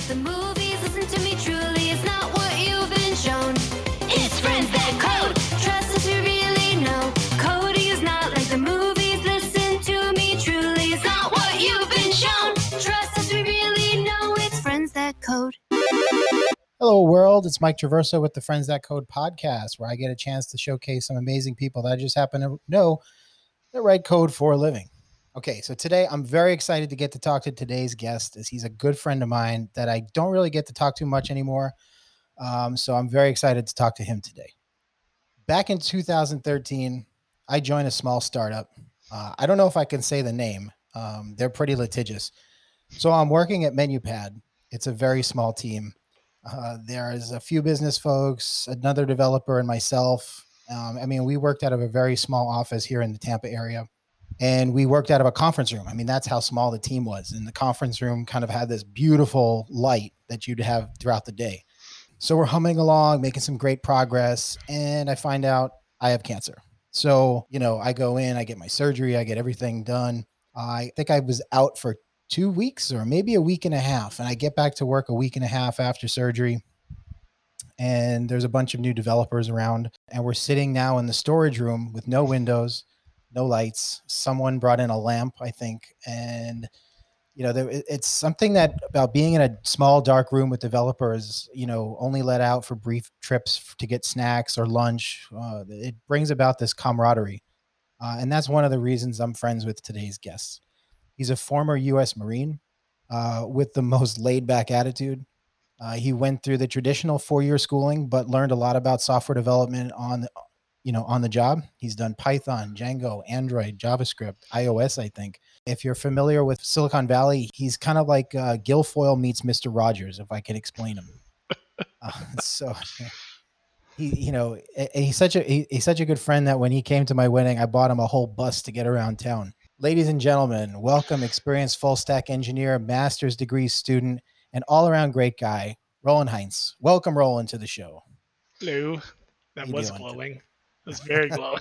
the movies. Listen to me truly, it's not what you've been shown. It's friends that code. Trust us, we really know. Coding is not like the movies. Listen to me truly, it's not what you've been shown. Trust us, we really know. It's friends that code. Hello, world. It's Mike Traverso with the Friends That Code podcast, where I get a chance to showcase some amazing people that I just happen to know that write code for a living. Okay, so today I'm very excited to get to talk to today's guest, as he's a good friend of mine that I don't really get to talk to much anymore. So I'm very excited to talk to him today. Back in 2013, I joined a small startup. I don't know if I can say the name. They're pretty litigious. So I'm working at MenuPad. It's a very small team. There's a few business folks, another developer, and myself. We worked out of a very small office here in the Tampa area, and we worked out of a conference room. I mean, that's how small the team was. And the conference room kind of had this beautiful light that you'd have throughout the day. So we're humming along, making some great progress, and I find out I have cancer. So, I go in, I get my surgery, I get everything done. I think I was out for 2 weeks or maybe a week and a half. And I get back to work a week and a half after surgery. And there's a bunch of new developers around. And we're sitting now in the storage room with no windows, no lights. Someone brought in a lamp, I think. And it's something that about being in a small dark room with developers, only let out for brief trips to get snacks or lunch. It brings about this camaraderie. And that's one of the reasons I'm friends with today's guests. He's a former U.S. Marine with the most laid back attitude. He went through the traditional 4-year schooling, but learned a lot about software development on the job. He's done Python, Django, Android, JavaScript, iOS, I think. If you're familiar with Silicon Valley, he's kind of like Guilfoyle meets Mr. Rogers, if I can explain him. So he's such a good friend that when he came to my wedding, I bought him a whole bus to get around town. Ladies and gentlemen, welcome experienced full stack engineer, master's degree student, and all around great guy, Roland Heinz. Welcome, Roland, to the show. Hello. That was doing glowing. today? It was very glowing.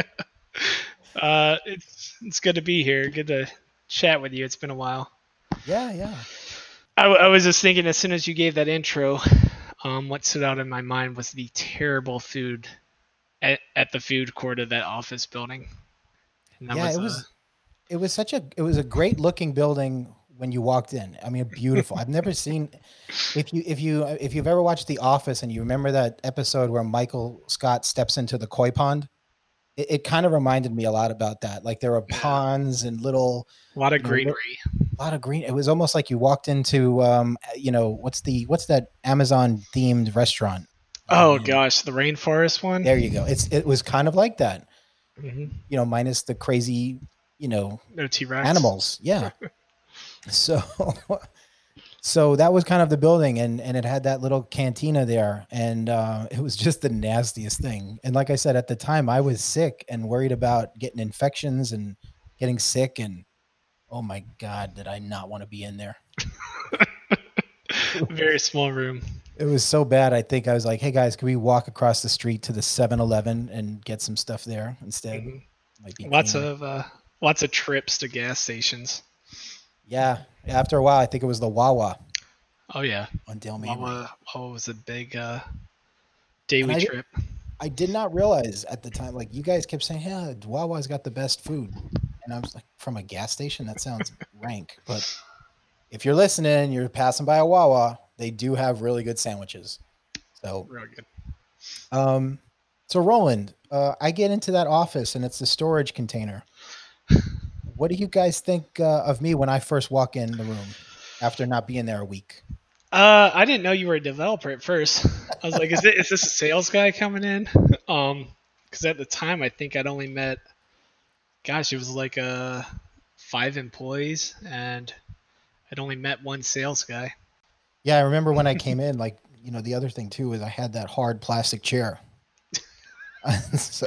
It's good to be here. Good to chat with you. It's been a while. Yeah. I was just thinking as soon as you gave that intro, what stood out in my mind was the terrible food at the food court of that office building. And that it was a great looking building when you walked in. I mean, beautiful. I've never seen if you've ever watched The Office and you remember that episode where Michael Scott steps into the koi pond, it kind of reminded me a lot about that. Like there were ponds and little a lot of greenery. A lot of green. It was almost like you walked into what's that Amazon themed restaurant? Oh gosh, the rainforest one. There you go. It was kind of like that. Mm-hmm. Minus the crazy, no T-Rex animals. Yeah. So that was kind of the building, and it had that little cantina there, and it was just the nastiest thing. And like I said, at the time I was sick and worried about getting infections and getting sick, and oh my God, did I not want to be in there. Very small room. It was so bad. I think I was like, hey guys, can we walk across the street to the 7-Eleven and get some stuff there instead? Mm-hmm. Lots of trips to gas stations. Yeah. After a while, I think it was the Wawa. Oh yeah. On Dale Mabry. Wawa was a big daily trip. I did not realize at the time, like you guys kept saying, yeah, Wawa's got the best food. And I was like, from a gas station? That sounds rank. But if you're listening, you're passing by a Wawa, they do have really good sandwiches. So real good. So Roland, I get into that office and it's the storage container. What do you guys think of me when I first walk in the room after not being there a week? I didn't know you were a developer at first. I was like, is this a sales guy coming in? Because at the time I think I'd only met, it was like 5 employees, and I'd only met one sales guy. Yeah, I remember when I came in. Like, the other thing too is I had that hard plastic chair. So.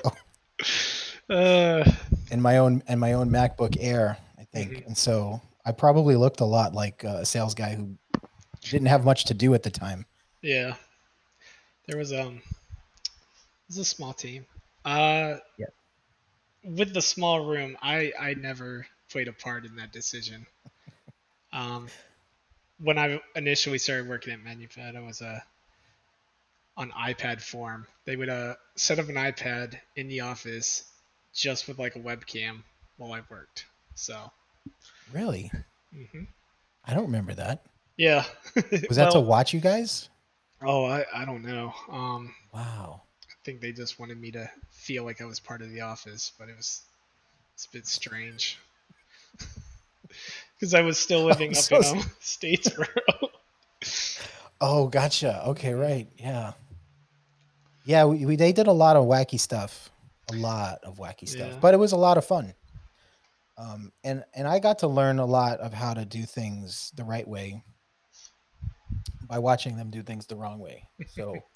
And my own MacBook Air, I think. Mm-hmm. And so I probably looked a lot like a sales guy who didn't have much to do at the time. Yeah. There was it was a small team. Yeah. With the small room, I never played a part in that decision. when I initially started working at MenuFed, I was on iPad form. They would set up an iPad in the office just with like a webcam while I worked. So, Really? hmm I don't remember that. yeah. Was that to Well, watch you guys? oh, I don't know. Wow. I think they just wanted me to feel like I was part of the office, but it's a bit strange because I was still I'm living up so in s- Statesboro. Oh, gotcha. Okay, Yeah. right. Yeah. Yeah, we they did a lot of wacky stuff. A lot of wacky stuff. Yeah. But it was a lot of fun. And I got to learn a lot of how to do things the right way by watching them do things the wrong way. So,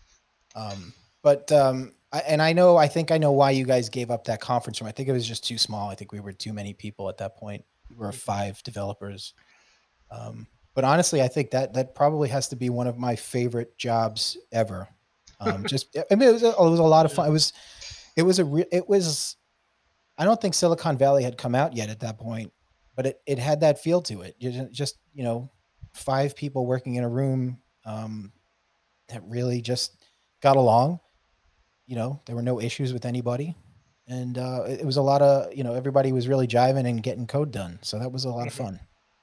and I think I know why you guys gave up that conference room. I think it was just too small. I think we were too many people at that point. We were Mhm. 5 developers. But honestly, I think that probably has to be one of my favorite jobs ever. Just I mean, it was a lot of Yeah. fun. It was. I don't think Silicon Valley had come out yet at that point, but it had that feel to it. You just 5 people working in a room that really just got along. There were no issues with anybody, and it was a lot of everybody was really jiving and getting code done. So that was a lot of Mhm. fun.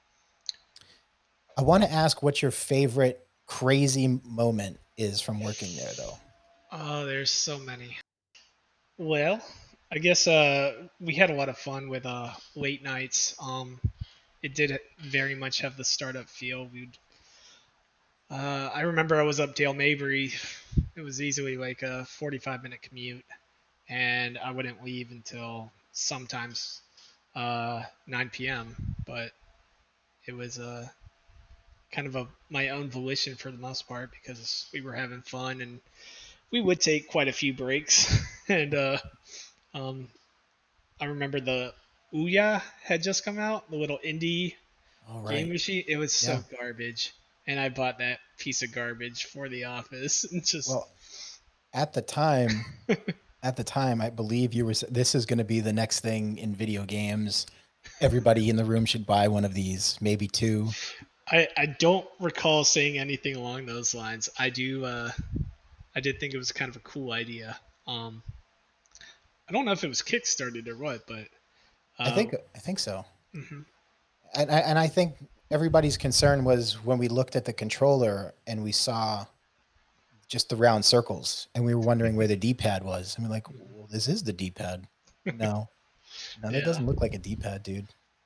I want to ask what your favorite crazy moment is from working there, though. Oh, there's so many. Well, I guess we had a lot of fun with late nights. It did very much have the startup feel. I remember I was up Dale Mabry. It was easily like a 45-minute commute, and I wouldn't leave until sometimes 9 p.m. But it was kind of my own volition for the most part because we were having fun and we would take quite a few breaks. And um, I remember the Ouya had just come out, the little indie All game right. machine. It was so Yeah. garbage, and I bought that piece of garbage for the office. And just Well, at the time, I believe this is going to be the next thing in video games. Everybody in the room should buy one of these, maybe two. I don't recall saying anything along those lines. I did think it was kind of a cool idea. Um, I don't know if it was kickstarted or what, but uh, I think so. mhm. And I think everybody's concern was when we looked at the controller and we saw just the round circles and we were wondering where the D-pad was. I mean, like, well, this is the D-pad. No, no, that Yeah. doesn't look like a D-pad, dude.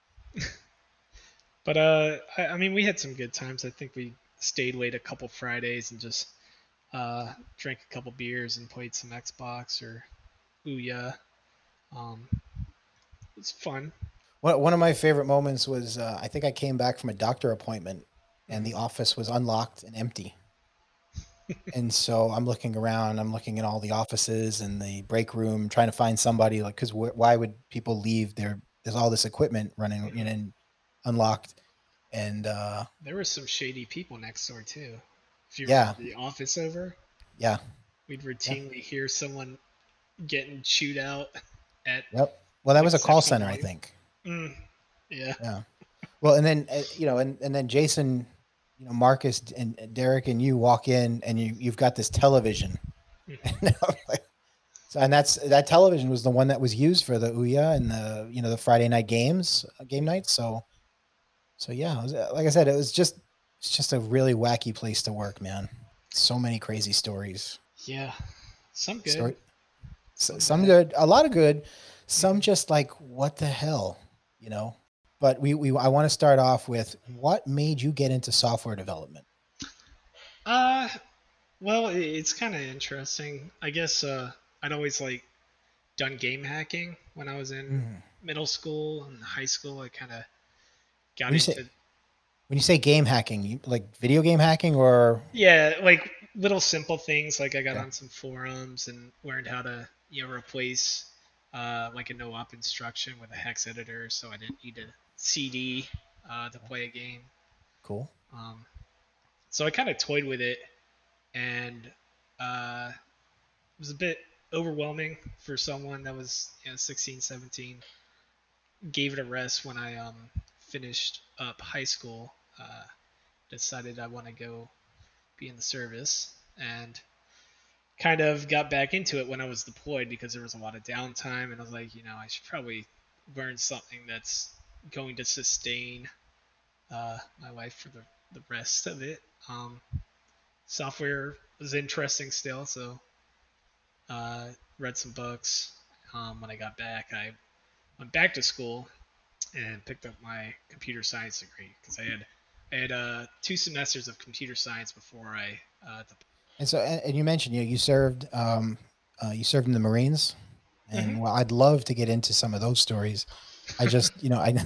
But I mean, we had some good times. I think we stayed late a couple Fridays and just drank a couple beers and played some Xbox or Ouya. Um, it's fun. One of my favorite moments was I think I came back from a doctor appointment and the Mhm. office was unlocked and empty. And so I'm looking around, I'm looking at all the offices and the break room, trying to find somebody like, because why would people leave there's all this equipment running Mhm. and unlocked. And There were some shady people next door too. If you remember yeah, the office over, yeah, we'd yeah, routinely hear someone getting chewed out at yep. Well, that an was a call exceptional center, I volume. think. Mm, yeah. Yeah. Well, and then and then Jason, Marcus and Derek and you walk in and you've got this television. Mhm. And I'm like, so, and that television was the one that was used for the Ouya and the Friday night game nights. So yeah, like I said, it's just a really wacky place to work, man. So many crazy stories. Yeah. Some good, Story, some some bad. good, a lot of good, some Mhm. just like what the hell, you know. But I want to start off with what made you get into software development. Uh, well, it's kind of interesting. I guess I'd always like done game hacking when I was in Mm. middle school and high school. I kind of got When you say into when you say game hacking, you like video game hacking or yeah, like little simple things. Like I got okay, on some forums and learned how to replace like a no-op instruction with a hex editor, so I didn't need a CD to play a game. cool. Um, so I kind of toyed with it, and it was a bit overwhelming for someone that was 16, 17. Gave it a rest when I finished up high school. decided I want to go be in the service, and kind of got back into it when I was deployed because there was a lot of downtime, and I was like, I should probably learn something that's going to sustain my life for the rest of it. Software was interesting still, so read some books. When I got back, I went back to school and picked up my computer science degree because I had 2 semesters of computer science before I And so, and you mentioned, you served in the Marines, Mhm. and well, I'd love to get into some of those stories. I just,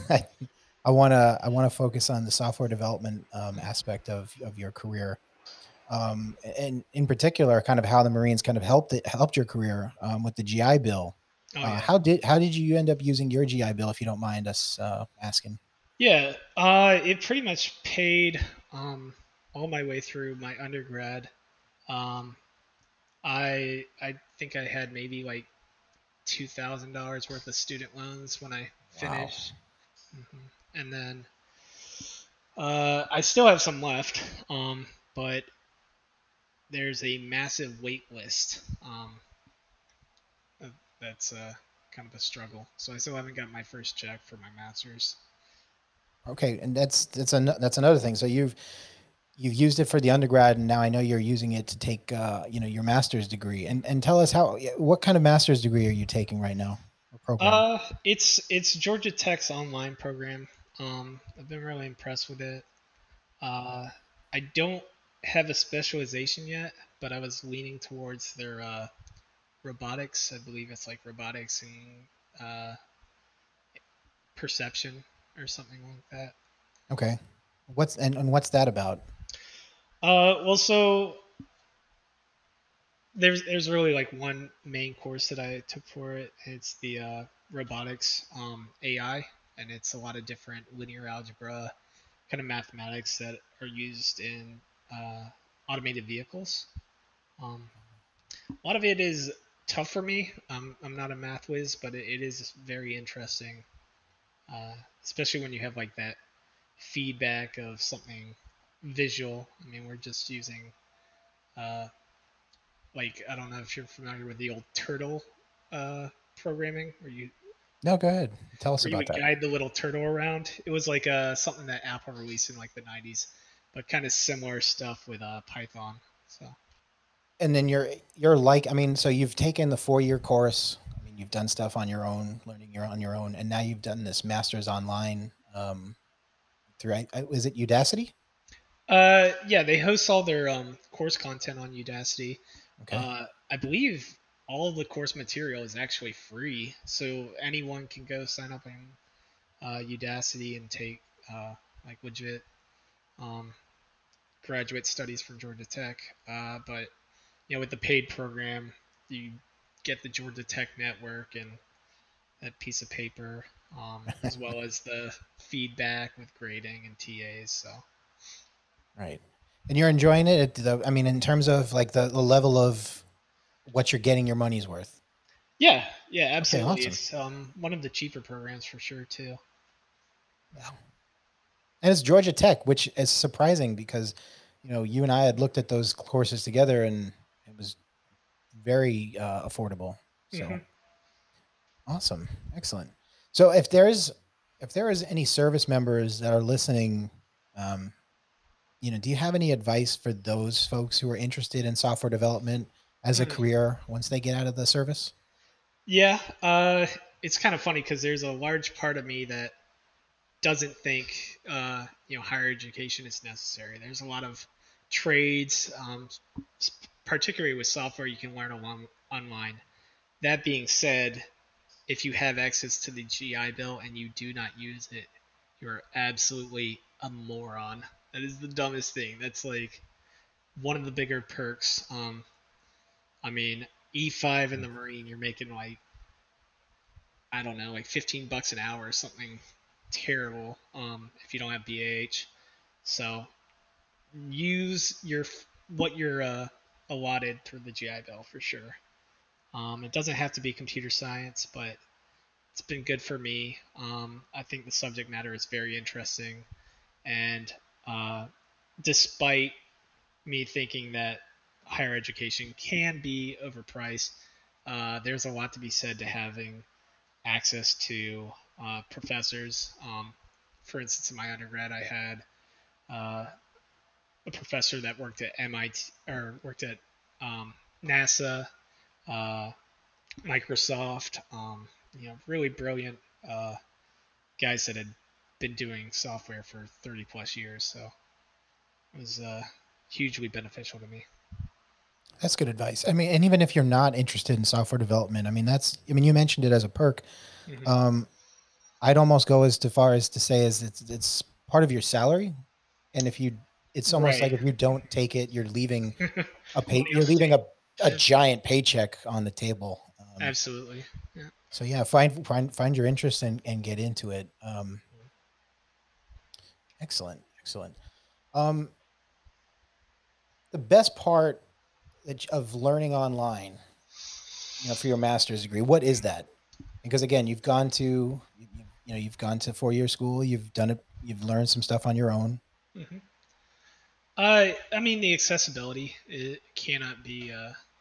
I want to focus on the software development aspect of your career, and in particular, kind of how the Marines kind of helped your career with the GI Bill. Oh yeah. How did you end up using your GI Bill, if you don't mind us asking? Yeah, it pretty much paid all my way through my undergrad. Um, I think I had maybe like $2,000 worth of student loans when I Wow. finished, and then I still have some left, but there's a massive wait list. That's kind of a struggle. So I still haven't got my first check for my master's. Okay, and that's another thing. So you've used it for the undergrad, and now I know you're using it to take your master's degree. And tell us what kind of master's degree are you taking right now, or program? It's Georgia Tech's online program. I've been really impressed with it. Uh, I don't have a specialization yet, but I was leaning towards their robotics. I believe it's like robotics and perception or something like that. Okay, and what's that about? Well, so there's really like one main course that I took for it. It's the robotics AI, and it's a lot of different linear algebra kind of mathematics that are used in uh, automated vehicles. Um, a lot of it is tough for me. I'm not a math whiz, but it is very interesting, especially when you have like that feedback of something visual. I mean, we're just using uh, like I don't know if you're familiar with the old turtle programming, No, go ahead. Tell us where you about would that. guide the little turtle around. It was like something that Apple released in like the 90s, but kind of similar stuff with Python. So And then you're like, I mean, so you've taken the 4-year course. I mean, you've done stuff on your own, learning on your own, and now you've done this master's online through. Is it Udacity? yeah, they host all their course content on Udacity. Okay. I believe all of the course material is actually free, so anyone can go sign up on Udacity and take like legit um, graduate studies from Georgia Tech. But with the paid program, you get the Georgia Tech network and that piece of paper, as well as the feedback with grading and TAs. So Right. And you're enjoying it. I mean, in terms of like the level of what you're getting your money's worth. yeah, yeah, Okay, absolutely. awesome. It's one of the cheaper programs for sure too. Yeah. And it's Georgia Tech, which is surprising because, you and I had looked at those courses together, and it was very affordable. So Hmm. awesome, excellent. So if there is any service members that are listening, um, do you have any advice for those folks who are interested in software development as a career once they get out of the service? Yeah, it's kind of funny because there's a large part of me that doesn't think higher education is necessary. There's a lot of trades, particularly with software, you can learn online. That being said, if you have access to the GI Bill and you do not use it, you're absolutely a moron. That is the dumbest thing. That's like one of the bigger perks. I mean, E5 in the Marine, you're making like I don't know, like $15 an hour or something terrible. If you don't have BAH, so use what you're allotted through the GI Bill for sure. It doesn't have to be computer science, but it's been good for me. I think the subject matter is very interesting, and uh, despite me thinking that higher education can be overpriced, there's a lot to be said to having access to professors. For instance, in my undergrad, I had uh, a professor that worked at MIT or worked at NASA, uh, Microsoft. Really brilliant guys that had been doing software for 30 plus years. So it was hugely beneficial to me. That's good advice. I mean, and even if you're not interested in software development, I mean, you mentioned it as a perk. Mm-hmm. Um, I'd almost go as far as to say is it's part of your salary. And if you, it's almost Right. like if you don't take it, you're leaving Money on you're the leaving table. a Yeah, giant paycheck on the table. absolutely. Yeah. So yeah, find your interest and get into it. Excellent, excellent. Um, the best part of learning online, for your master's degree, what is that? Because again, you've gone to 4 year school, you've done it, you've learned some stuff on your own. Mm-hmm. I mean, the accessibility it cannot be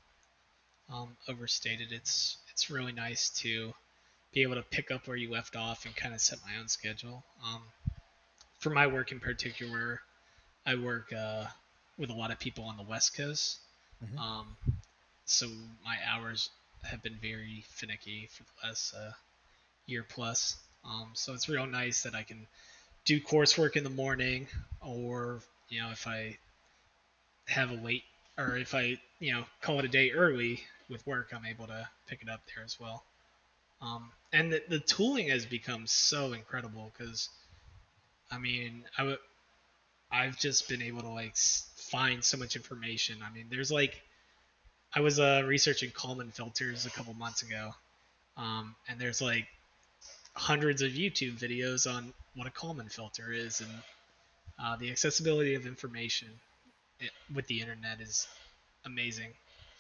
overstated. It's really nice to be able to pick up where you left off and kind of set my own schedule. For my work in particular, I work with a lot of people on the West Coast, Mhm. um, so my hours have been very finicky for the last year plus. So it's real nice that I can do coursework in the morning, or if I have a late, or if I call it a day early with work, I'm able to pick it up there as well. And the tooling has become so incredible because I mean I've just been able to find so much information. I mean, there's I was researching Kalman filters a couple months ago, and there's hundreds of YouTube videos on what a Kalman filter is, and the accessibility of information with the internet is amazing.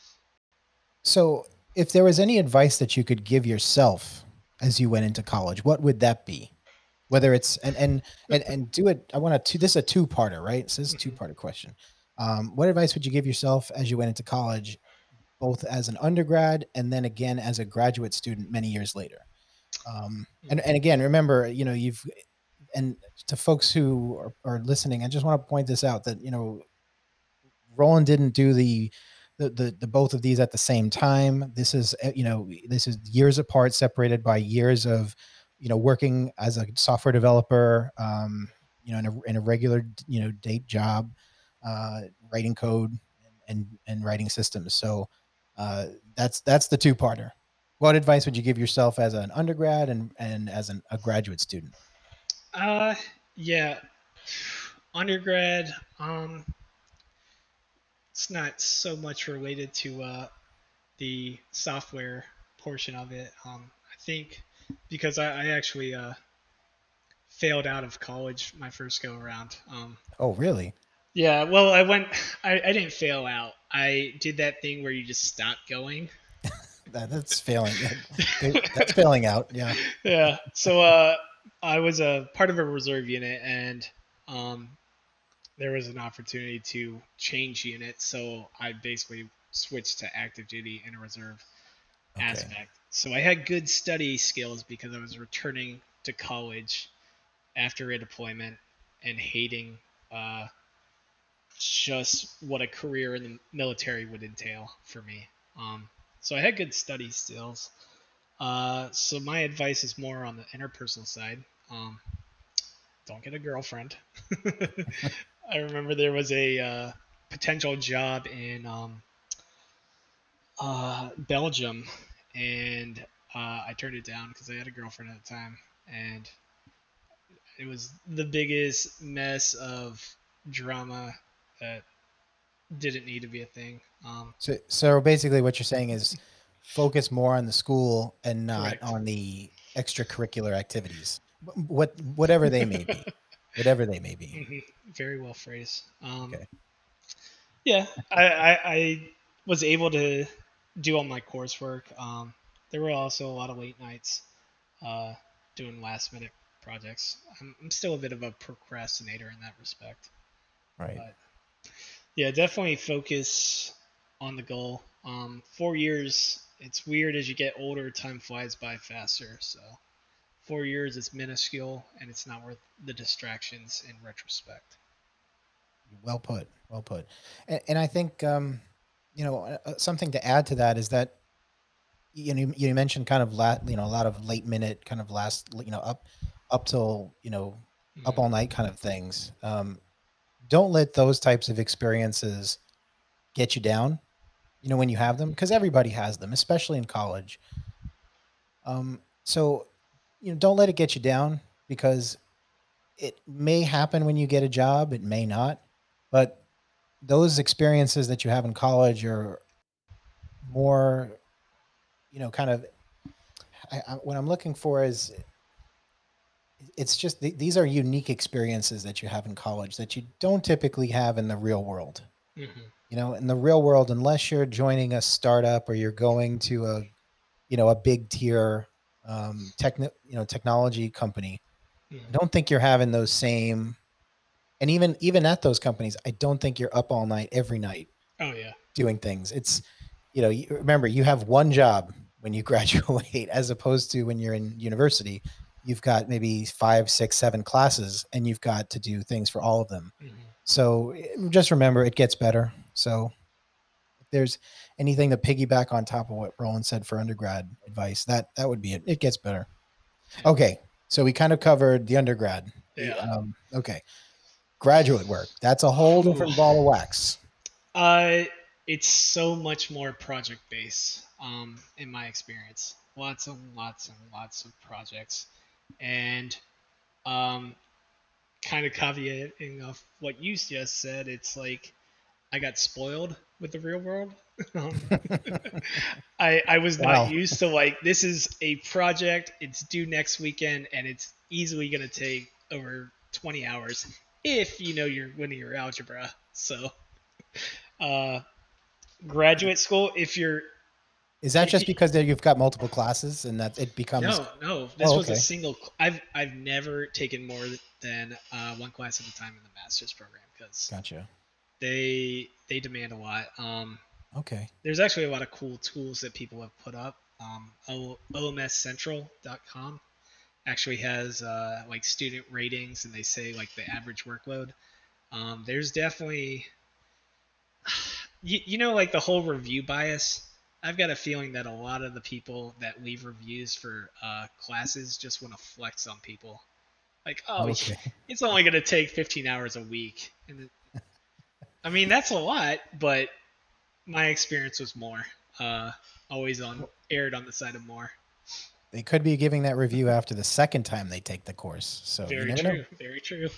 So, if there was any advice that you could give yourself as you went into college, what would that be? Whether it's and do it. I want to. This is a two parter, right? So this is a two Mhm. parter question. What advice would you give yourself as you went into college, both as an undergrad and then again as a graduate student many years later? And again, remember, you've and to folks who are listening, I just want to point this out that Roland didn't do the both of these at the same time. This is this is years apart, separated by years of working as a software developer, in a regular date job, writing code and writing systems. So that's the two parter. What advice would you give yourself as an undergrad and as a graduate student? Uh, yeah, undergrad. It's not so much related to the software portion of it. I think because I actually failed out of college my first go around. Oh, really? Yeah, well, I didn't fail out. I did that thing where you just stop going. That's failing. That's failing out. Yeah. Yeah. So I was a part of a reserve unit, and um, there was an opportunity to change units. So I basically switched to active duty in a reserve Okay. aspect. So I had good study skills because I was returning to college after a deployment and hating uh, just what a career in the military would entail for me. So I had good study skills. So my advice is more on the interpersonal side. Don't get a girlfriend. I remember there was a potential job in Belgium, and I turned it down because I had a girlfriend at the time, and it was the biggest mess of drama that didn't need to be a thing. So basically, what you're saying is focus more on the school and not Correct. on the extracurricular activities, whatever they may be, whatever they may be. Hmm. Very well phrased. Okay. Yeah, I was able to do all my coursework. There were also a lot of late nights uh, doing last minute projects. I'm still a bit of a procrastinator in that respect. Right. But yeah, definitely focus on the goal. 4 years, it's weird as you get older, time flies by faster. So 4 years is minuscule and it's not worth the distractions in retrospect. Well put. Well put. And I think something to add to that is that you mentioned kind of a lot of late minute kind of last up till up Mhm. all night kind of things. Don't let those types of experiences get you down. When you have them, because everybody has them, especially in college. So don't let it get you down because it may happen when you get a job. It may not, but those experiences that you have in college are more, kind of. What I'm looking for is it's just these are unique experiences that you have in college that you don't typically have in the real world. Mhm. In the real world, unless you're joining a startup or you're going to a big tier technology company, I Mhm. don't think you're having those same. And even at those companies, I don't think you're up all night every night Oh yeah. doing things. It's remember, you have one job when you graduate, as opposed to when you're in university, you've got maybe 5, 6, 7 classes, and you've got to do things for all of them. Mhm. So just remember, it gets better. So if there's anything to piggyback on top of what Roland said for undergrad advice, that would be it. It gets better. Yeah. Okay, so we kind of covered the undergrad. Yeah. Okay, graduate work. That's a whole Ooh. different ball of wax. Uh, it's so much more project based, in my experience. Lots and lots and lots of projects, and um, kind of caveating off what you just said, it's like I got spoiled with the real world. um, I was not Wow. used to like this is a project. It's due next weekend, and it's easily gonna take over 20 hours if you know you're winning your algebra. So, uh, graduate school, Is that if just you because there you've got multiple classes and that it becomes? no, this Oh, was a okay, single. I've never taken more than one class at a time in the master's program because gotcha. they demand a lot. Okay, There's actually a lot of cool tools that people have put up. OMScentral.com actually has like student ratings, and they say like the average workload. There's definitely, like the whole review bias. I've got a feeling that a lot of the people that leave reviews for classes just want to flex on people. Like, oh, okay. it's only going to take 15 hours a week. I mean, that's a lot, but my experience was more. Uh, always aired on the side of more. They could be giving that review after the second time they take the course, so you Very never know. true. Very true.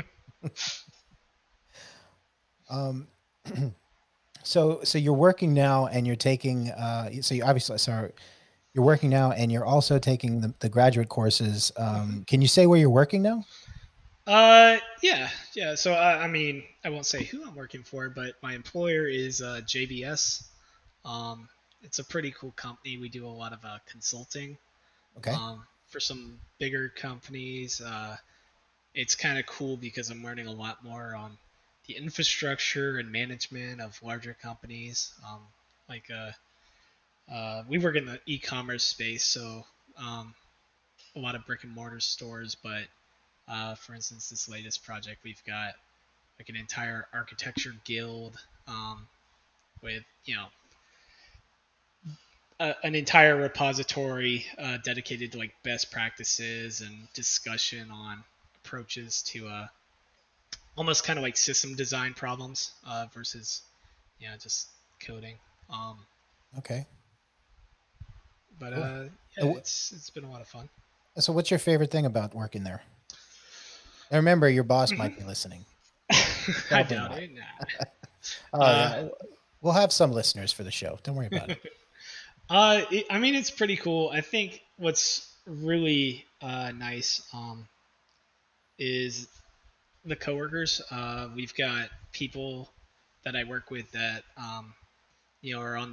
Um, so you're working now, and you're taking. So you obviously, sorry, you're working now, and you're also taking the graduate courses. Can you say where you're working now? Yeah, yeah. So I mean, I won't say who I'm working for, but my employer is JBS. Um, it's a pretty cool company. We do a lot of consulting Okay. for some bigger companies. It's kind of cool because I'm learning a lot more on the infrastructure and management of larger companies. Like we work in the e-commerce space, so a lot of brick and mortar stores. But for instance, this latest project, we've got like an entire architecture guild with an entire repository dedicated to like best practices and discussion on approaches to almost kind of like system design problems versus just coding. Um, Okay. but Cool. yeah, it's been a lot of fun. So what's your favorite thing about working there? And remember, your boss might be Hmm. listening. I Probably doubt not. it. Nah. Oh Uh, yeah, we'll have some listeners for the show. Don't worry about it. I mean, it's pretty cool. I think what's really nice is the coworkers. We've got people that I work with that are on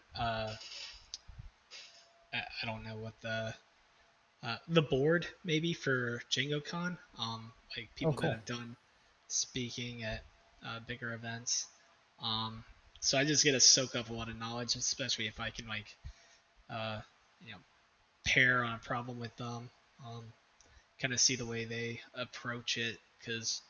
I don't know what the board maybe for DjangoCon. Like Oh, people that cool. have done speaking at bigger events. Um, so I just get to soak up a lot of knowledge, especially if I can like uh, you know pair on a problem with them, um, kind of see the way they approach it because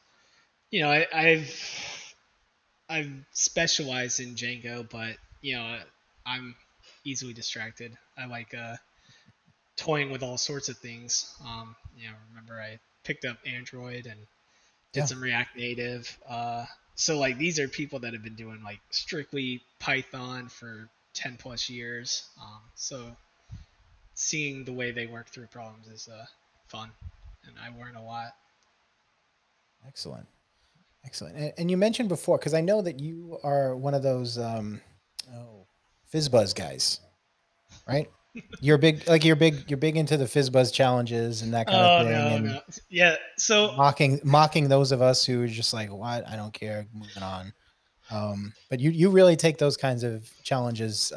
I've specialized in Django, but I'm easily distracted. I like toying with all sorts of things. Remember I picked up Android and did Yeah. some React Native. So like these are people that have been doing like strictly Python for 10 plus years. So seeing the way they work through problems is fun, and I learn a lot. Excellent. Excellent. And you mentioned before, because I know that you are one of those oh, FizzBuzz guys, right? You're big into the FizzBuzz challenges and that kind of Oh thing, no, and no, yeah. So mocking those of us who are just like, what? I don't care, moving on. But you really take those kinds of challenges.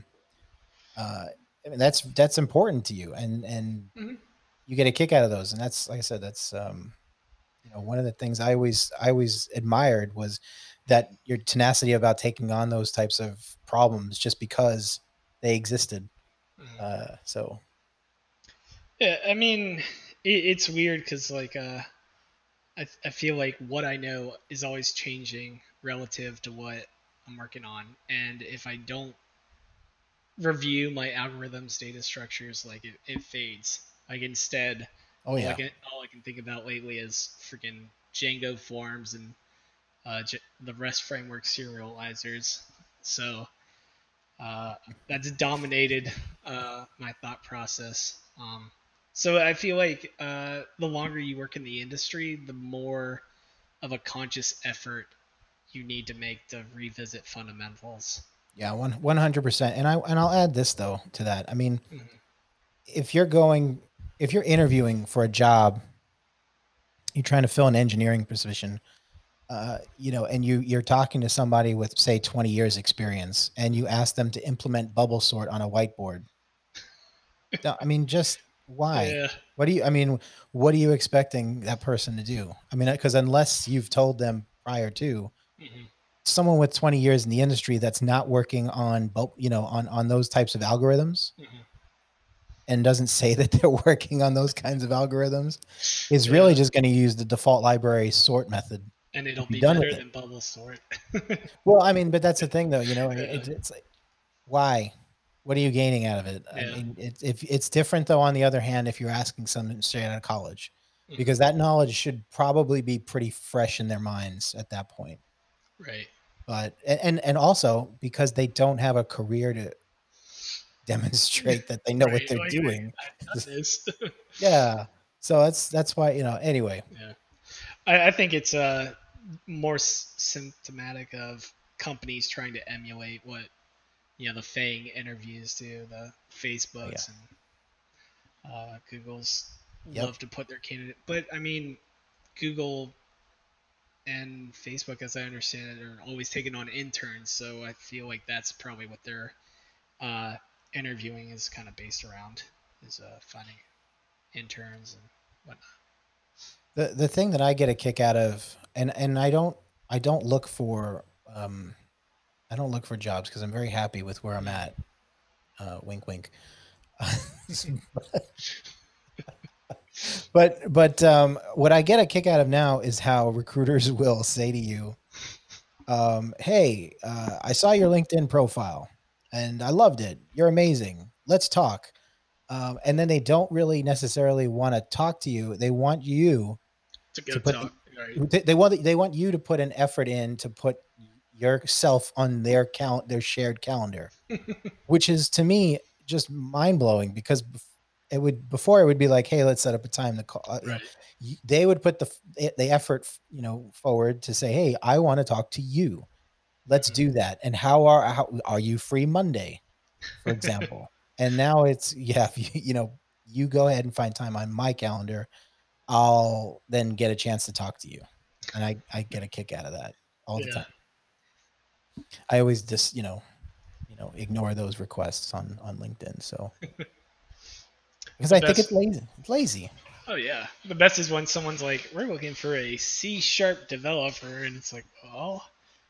Uh, I mean, that's important to you, and mhm. you get a kick out of those. And that's, like I said, that's one of the things I always admired was that your tenacity about taking on those types of problems just because they existed. Mhm. So Yeah, I mean, it's weird because like I feel like what I know is always changing relative to what I'm working on, and if I don't review my algorithms, data structures, like it fades. Like instead, oh yeah, all I can think about lately is freaking Django forms and the REST framework serializers. So uh, that's dominated my thought process. So I feel like the longer you work in the industry, the more of a conscious effort you need to make to revisit fundamentals. yeah, 100%. And I'll add this though to that. I mean, Mhm. if you're going if you're interviewing for a job, you're trying to fill an engineering position, and you're talking to somebody with say 20 years experience, and you ask them to implement bubble sort on a whiteboard. No, I mean, just why? Yeah. What are you expecting that person to do? I mean, because unless you've told them prior to, Mhm. someone with 20 years in the industry that's not working on, on those types of algorithms Mhm. and doesn't say that they're working on those kinds of algorithms is really Yeah. just going to use the default library sort method And and it'll be be done with better it. than bubble sort. Well, I mean, but that's the thing though, Yeah. it's like, why? What are you gaining out of it? I Yeah. mean, it's different though. On the other hand, if you're asking someone straight out of college, Mhm. because that knowledge should probably be pretty fresh in their minds at that point. Right. But and also because they don't have a career to demonstrate that they know what Right. they're Like doing. I've done this. Yeah. So that's why, anyway. Yeah. I think it's more symptomatic of companies trying to emulate what the Fang interviews do, the Oh yeah. Facebooks and Google's Yep. love to put their candidate. But I mean, Google and Facebook, as I understand it, are always taking on interns. So I feel like that's probably what their uh, interviewing is kind of based around, is finding interns and whatnot. The thing that I get a kick out of, and I don't look for I don't look for jobs because I'm very happy with where I'm Mhm. at. Wink, wink. But what I get a kick out of now is how recruiters will say to you, "Hey, I saw your LinkedIn profile, and I loved it. You're amazing. Let's talk." And then they don't really necessarily want to talk to you. They want you To go to put the talk, right? they want you to put an effort in to put yourself on their their shared calendar, which is to me just mind blowing because it would before it would be like, hey, let's set up a time to call. Right. They would put the effort forward to say, hey, I want to talk to you. Let's Mhm. do that. And how are you free Monday, for example? And now it's yeah, you go ahead and find time on my calendar. I'll then get a chance to talk to you, and I get a kick out of that all the Yeah. time. I always just ignore those requests on LinkedIn. So because The I think it's best. lazy. It's lazy. Oh yeah, the best is when someone's like, "We're looking for a C# developer," and it's like, "Well,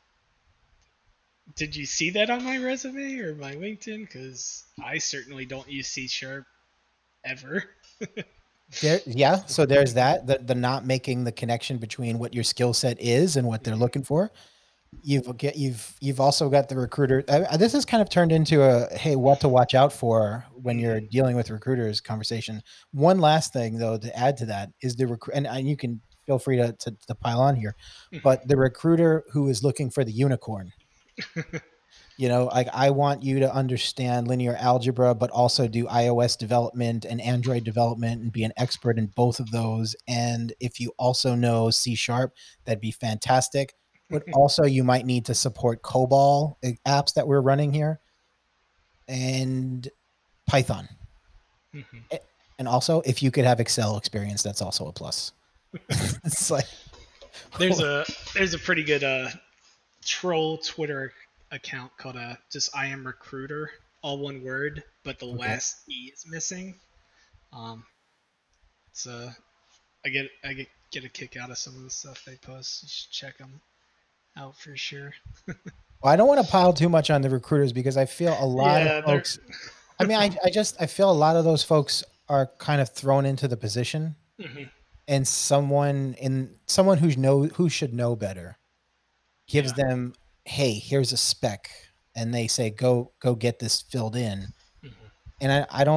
did you see that on my resume or my LinkedIn? Because I certainly don't use C# ever." There, yeah. So there's that, the not making the connection between what your skill set is and what they're looking for. You've also got the recruiter. This has kind of turned into a hey, what to watch out for when you're Mhm. dealing with recruiters conversation. One last thing though to add to that is the recruit, and you can feel free to pile on here, Mhm. but the recruiter who is looking for the unicorn. Like I want you to understand linear algebra, but also do iOS development and Android development and be an expert in both of those. And if you also know C#, that'd be fantastic. But also, you might need to support COBOL apps that we're running here and Python. Mhm. A- And also, if you could have Excel experience, that's also a plus. It's like, There's a there's a pretty good troll Twitter account called just I am recruiter, all one word, but the okay. last E is missing. Um, it's I get a kick out of some of the stuff they post. You should check them out for sure. Well, I don't want to pile too much on the recruiters because I feel a lot of Yeah, they're. folks. I mean, I feel a lot of those folks are kind of thrown into the position, Mhm. and someone who should know better gives Yeah. them, hey, here's a spec, and they say go get this filled in. Mhm. And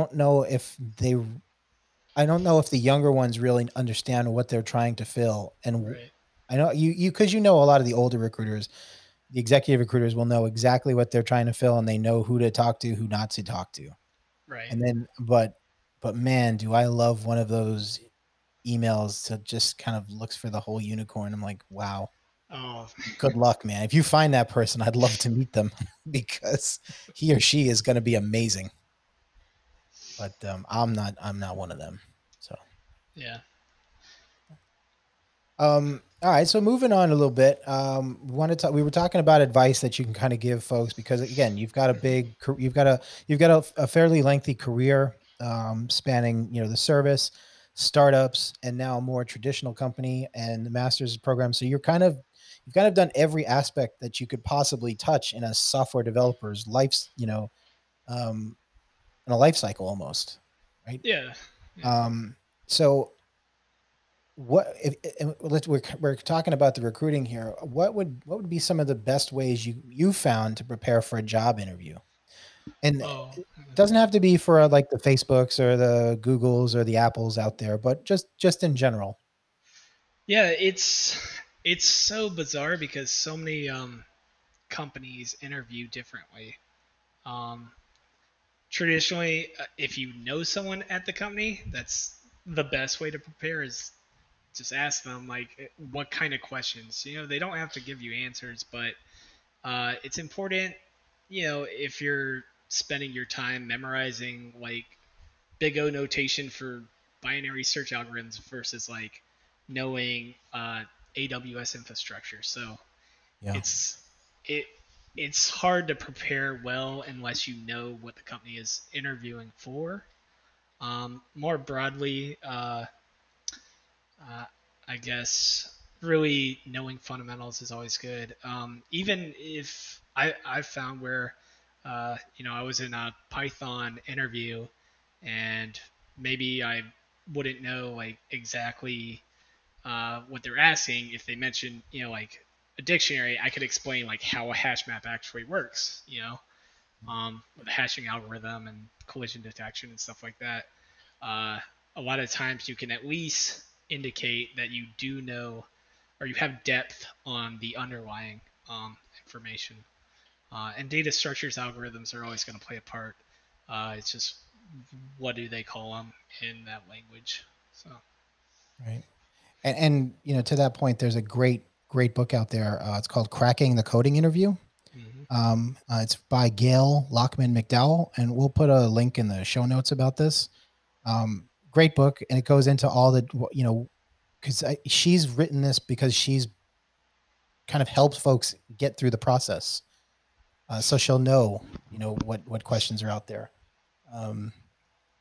I don't know if the younger ones really understand what they're trying to fill. And Right. I know you because a lot of the older recruiters, the executive recruiters will know exactly what they're trying to fill, and they know who to talk to, who not to talk to. Right. And then, but man, do I love one of those emails that just kind of looks for the whole unicorn. I'm like, wow, Oh. good luck, man. If you find that person, I'd love to meet them because he or she is going to be amazing. But I'm not one of them. So, Yeah. all right. So moving on a little bit, we were talking about advice that you can kind of give folks because again, you've got a fairly lengthy career, spanning, the service, startups, and now a more traditional company and the master's program. So you've kind of done every aspect that you could possibly touch in a software developer's um, in a life cycle almost, right? Yeah. Yeah. So what if we're talking about the recruiting here, what would be some of the best ways you found to prepare for a job interview? And Oh. it doesn't have to be for like the Facebooks or the Googles or the Apples out there, but just in general. Yeah. It's so bizarre because so many companies interview differently. Um, Traditionally, if you know someone at the company, that's the best way to prepare is just ask them like what kind of questions. They don't have to give you answers, but it's important. If you're spending your time memorizing like big O notation for binary search algorithms versus like knowing AWS infrastructure. So Yeah. it's it it's hard to prepare well unless you know what the company is interviewing for. More broadly, uh, I guess really knowing fundamentals is always good. Even if I've found where I was in a Python interview and maybe I wouldn't know like exactly what they're asking. If they mention like a dictionary, I could explain like how a hash map actually works. With the hashing algorithm and collision detection and stuff like that. Uh, a lot of times you can at least indicate that you do know or you have depth on the underlying information. And data structures algorithms are always going to play a part. It's just what do they call them in that language? So. Right. And to that point, there's a great book out there. It's called Cracking the Coding Interview. Mhm. It's by Gail Lockman McDowell, and we'll put a link in the show notes about this. Great book, and it goes into all the because she's written this because she's kind of helped folks get through the process, so she'll know what questions are out there. Um,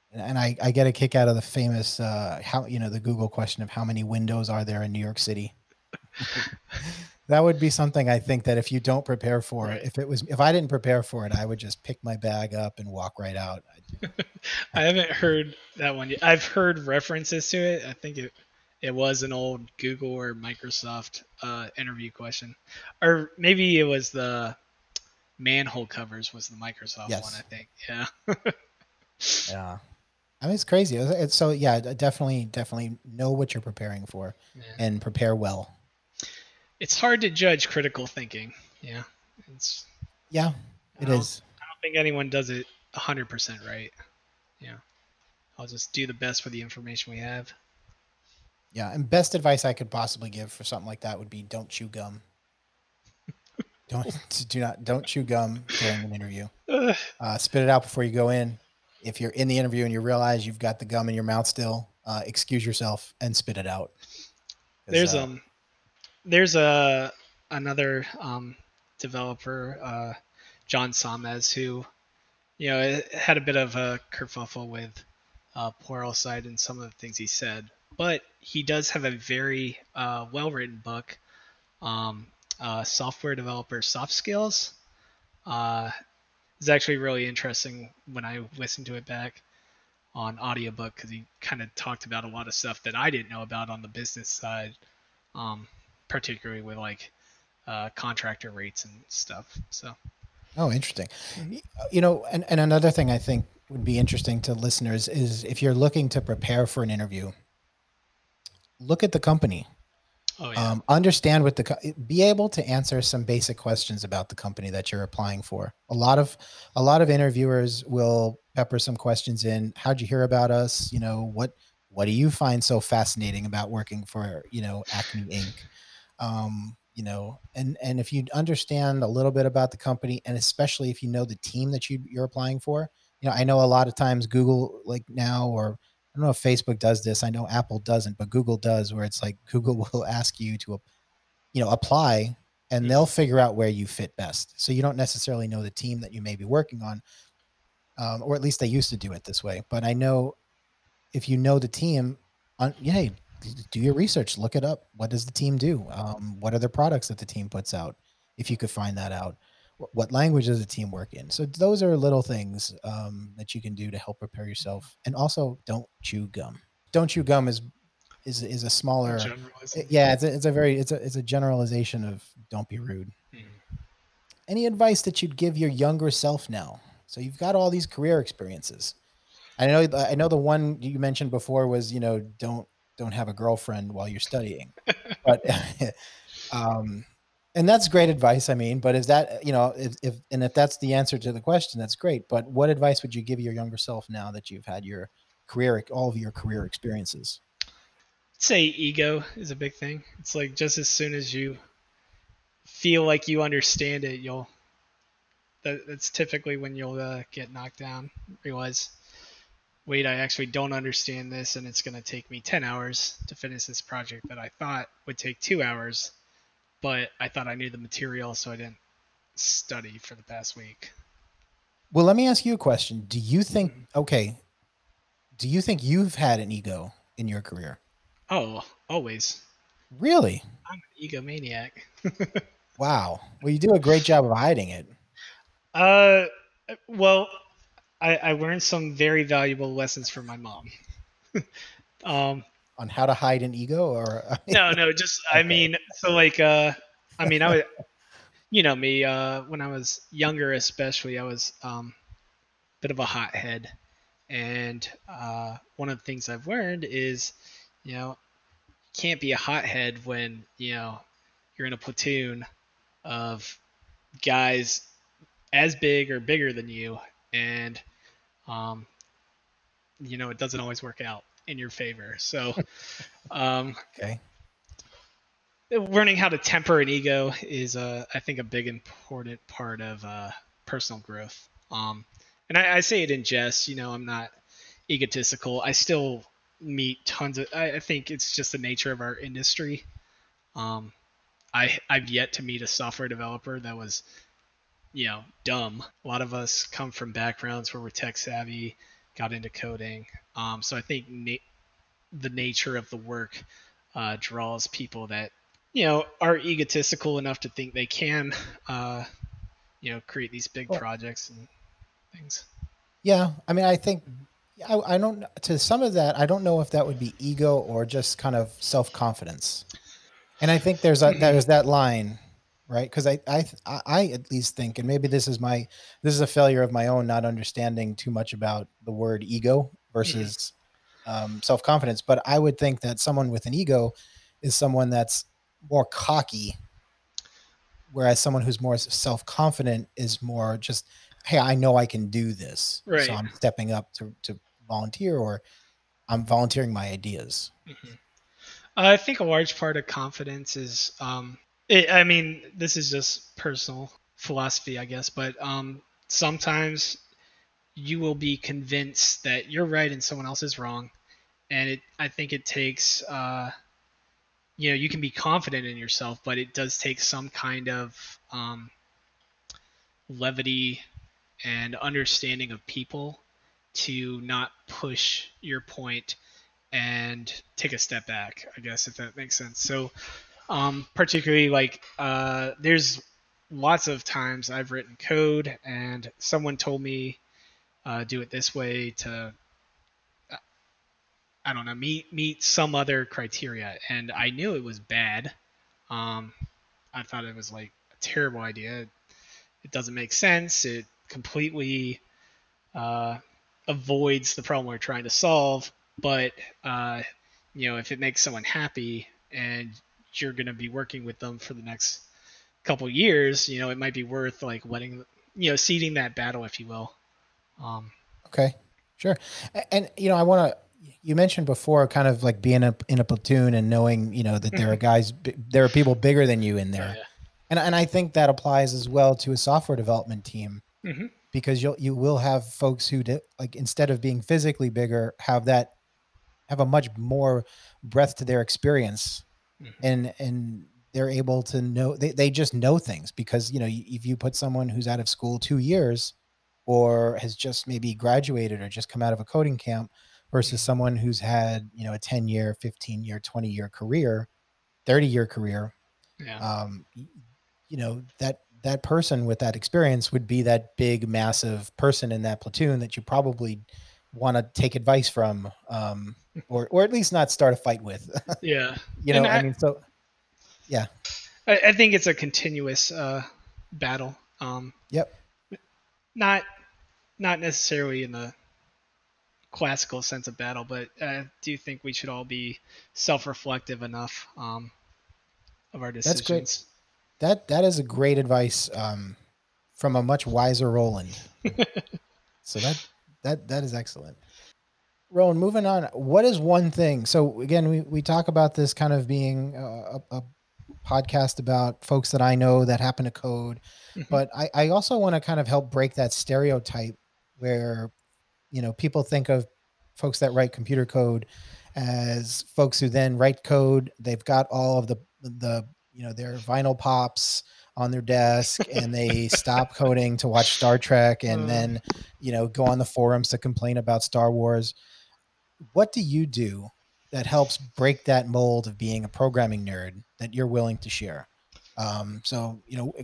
And I get a kick out of the famous how the Google question of how many windows are there in New York City. That would be something I think that if you don't prepare for, Right. if I didn't prepare for it, I would just pick my bag up and walk right out. I haven't heard that one yet. I've heard references to it. I think it was an old Google or Microsoft interview question, or maybe it was the manhole covers was the Microsoft one. I Yes. think. Yeah. Yeah. I mean, it's crazy. So yeah, definitely know what you're preparing for Yeah. and prepare well. It's hard to judge critical thinking. Yeah. It's. Yeah, I it don't. is. I don't think anyone does it 100% right. Yeah. I'll just do the best with the information we have. Yeah. And best advice I could possibly give for something like that would be don't chew gum. Don't chew gum during an interview. Spit it out before you go in. If you're in the interview and you realize you've got the gum in your mouth still, excuse yourself and spit it out. 'Cause, There's a another developer, John Samez, who had a bit of a kerfuffle with Pluralsight and some of the things he said, but he does have a very well-written book, Software Developer Soft Skills. It's actually really interesting when I listened to it back on audiobook because he kind of talked about a lot of stuff that I didn't know about on the business side, um, particularly with like contractor rates and stuff. So oh, interesting. And another thing I think would be interesting to listeners is if you're looking to prepare for an interview, look at the company. oh yeah, Understand what be able to answer some basic questions about the company that you're applying for. A lot of interviewers will pepper some questions in. How'd you hear about us? What do you find so fascinating about working for Acme Inc? And if you understand a little bit about the company, and especially if you know the team that you're applying for, I know a lot of times Google, like now, or I don't know if Facebook does this. I know Apple doesn't, but Google does, where it's like Google will ask you to, apply, and they'll figure out where you fit best. So you don't necessarily know the team that you may be working on, or at least they used to do it this way. But I know if you know the team, hey, do your research, look it up. What does the team do? What are the products that the team puts out? If you could find that out, what language does the team work in? So those are little things that you can do to help prepare yourself. And also, don't chew gum. Don't chew gum is a smaller. generalism. Yeah, it's a generalization of don't be rude. Any advice that you'd give your younger self now? So you've got all these career experiences. I know the one you mentioned before was, don't have a girlfriend while you're studying. But um and that's great advice. I mean, but is that, if that's the answer to the question, that's great. But what advice would you give your younger self now that you've had all of your career experiences? I'd say ego is a big thing. It's like just as soon as you feel like you understand it, that's typically when you'll get knocked down. Realize, wait, I actually don't understand this, and it's going to take me 10 hours to finish this project that I thought would take 2 hours, but I thought I knew the material, so I didn't study for the past week. Well, let me ask you a question. Do you think you've had an ego in your career? Oh, always. Really? I'm an egomaniac. Wow. Well, you do a great job of hiding it. uh, well, I learned some very valuable lessons from my mom. um, On how to hide an ego, or no, just I okay. mean, so like, I mean, I was, me, when I was younger, especially, I was a bit of a hothead, and one of the things I've learned is, you know, you can't be a hothead when you're in a platoon of guys as big or bigger than you, and um, it doesn't always work out in your favor. So, um, Okay. learning how to temper an ego is, I think, a big important part of personal growth. And I say it in jest. I'm not egotistical. I still meet tons of. I think it's just the nature of our industry. Um, I've yet to meet a software developer that was dumb. A lot of us come from backgrounds where we're tech savvy, got into coding. So I think the nature of the work draws people that are egotistical enough to think they can uh, create these big Well, projects and things. yeah, I mean, I think I don't to some of that. I don't know if that would be ego or just kind of self confidence. And I think there's that line, right? Because I at least think, and maybe this is a failure of my own not understanding too much about the word ego Mhm. versus self confidence. But I would think that someone with an ego is someone that's more cocky, whereas someone who's more self confident is more just, hey, I know I can do this, so Right. I'm stepping up to volunteer, or I'm volunteering my ideas. hmm I think a large part of confidence is, I mean, this is just personal philosophy, I guess, but sometimes you will be convinced that you're right and someone else is wrong, and I think it takes, you can be confident in yourself, but it does take some kind of levity and understanding of people to not push your point and take a step back, I guess, if that makes sense. So particularly like there's lots of times I've written code and someone told me do it this way to I don't know meet some other criteria, and I knew it was bad. um, I thought it was like a terrible idea. It doesn't make sense. It completely uh, avoids the problem we're trying to solve. But if it makes someone happy and you're going to be working with them for the next couple years, it might be worth like letting ceding that battle, if you will. Um, Okay, sure. And I want to. You mentioned before, kind of like being in a platoon and knowing, that there are there are people bigger than you in oh there, yeah. and I think that applies as well to a software development team, hmm because you will have folks who like, instead of being physically bigger, have a much more breadth to their experience, hmm and they're able to know, they just know things, because if you put someone who's out of school 2 years, or has just maybe graduated or just come out of a coding camp, versus hmm someone who's had a 10-year, 15-year, 20-year career, 30-year career, Yeah. um, that person with that experience would be that big massive person in that platoon that you probably want to take advice from, or at least not start a fight with. Yeah. And I mean, so yeah. I think it's a continuous battle. Yep. Not not necessarily in the classical sense of battle, but I do think we should all be self-reflective enough of our That's great. decisions. That is a great advice, from a much wiser Roland. So that is excellent. Roland, moving on. What is one thing? So again, we talk about this kind of being a podcast about folks that I know that happen to code, hmm but I also want to kind of help break that stereotype where people think of folks that write computer code as folks who then write code. They've got all of the their vinyl pops on their desk, and they stop coding to watch Star Trek, and uh, then go on the forums to complain about Star Wars. What do you do that helps break that mold of being a programming nerd that you're willing to share? So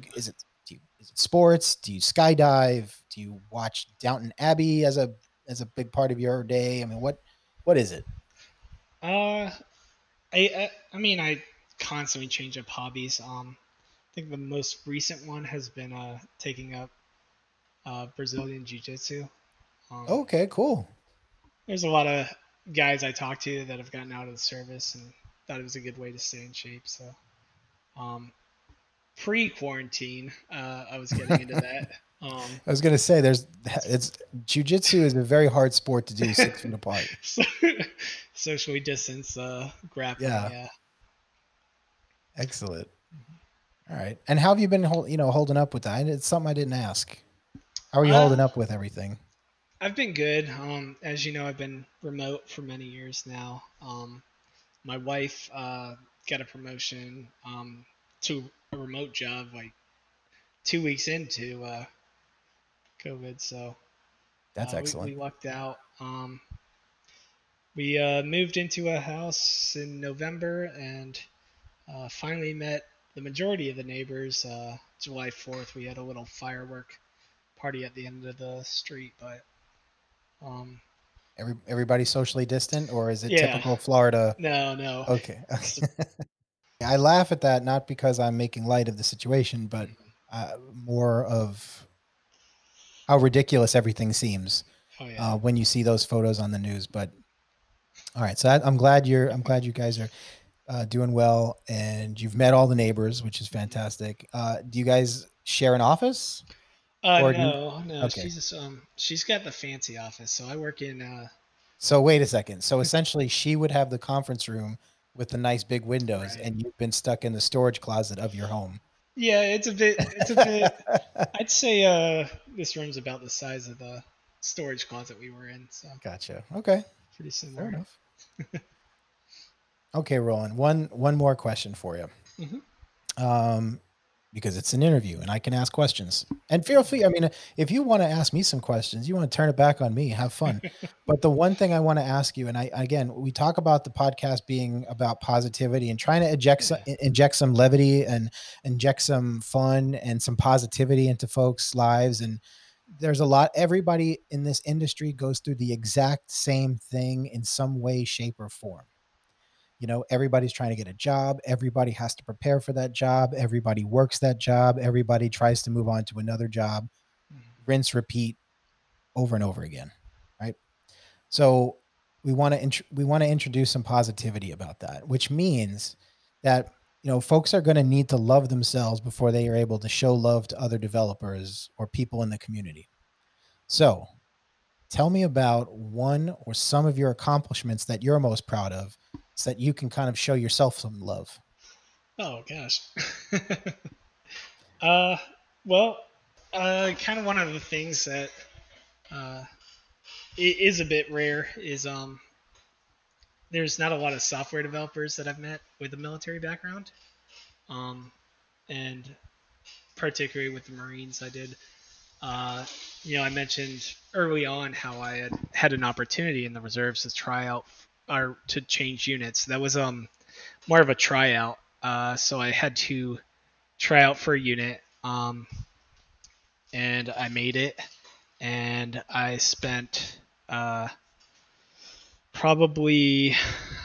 is it sports? Do you skydive? Do you watch Downton Abbey as a big part of your day? I mean, what is it? uh, I mean, I constantly change up hobbies. I think the most recent one has been taking up Brazilian Jiu-Jitsu. Um, Okay, cool. there's a lot of guys I talk to that have gotten out of the service and thought it was a good way to stay in shape. So um, pre-quarantine, I was getting into that. I was gonna say, it's jujitsu is a very hard sport to do 6 feet apart. So, socially distance grappling. Yeah, Yeah. excellent. All right. And how have you been holding up with that? It's something I didn't ask. How are you Uh, holding up with everything? I've been good. As you know, I've been remote for many years now. My wife got a promotion to a remote job like 2 weeks into COVID. So That's We excellent. lucked out. We moved into a house in November and finally met the majority of the neighbors. July 4th, we had a little firework party at the end of the street, but um, Everybody socially distant, or is it yeah, typical Florida? no. Okay. It's Okay. I laugh at that not because I'm making light of the situation, but more of how ridiculous everything seems oh yeah, when you see those photos on the news. But all right, so I'm glad you guys are doing well, and you've met all the neighbors, which is fantastic. Do you guys share an office, or do you? no. Okay, She's got the fancy office, so I work in so wait a second. So essentially, she would have the conference room with the nice big windows, right. and you've been stuck in the storage closet of your home. Yeah, it's a bit. I'd say this room's about the size of the storage closet we were in, so Gotcha. Okay, pretty fair similar. enough. Okay, Roland. One more question for you. Hmm. Um, because it's an interview and I can ask questions. And feel free. I mean, if you want to ask me some questions, you want to turn it back on me, have fun. But the one thing I want to ask you, and I again, we talk about the podcast being about positivity and trying to Yeah. inject some levity and inject some fun and some positivity into folks' lives. And there's a lot. Everybody in this industry goes through the exact same thing in some way, shape, or form. Everybody's trying to get a job. Everybody has to prepare for that job. Everybody works that job. Everybody tries to move on to another job. Rinse, repeat over and over again. Right. So we want to introduce some positivity about that, which means that folks are going to need to love themselves before they are able to show love to other developers or people in the community. So tell me about one or some of your accomplishments that you're most proud of so that you can kind of show yourself some love. Oh gosh. uh, well, kind of one of the things that uh, is a bit rare is there's not a lot of software developers that I've met with a military background, um, and particularly with the Marines, I did. Uh, I mentioned early on how I had an opportunity in the reserves to try out or to change units. That was more of a tryout. So I had to try out for a unit, and I made it. And I spent uh, probably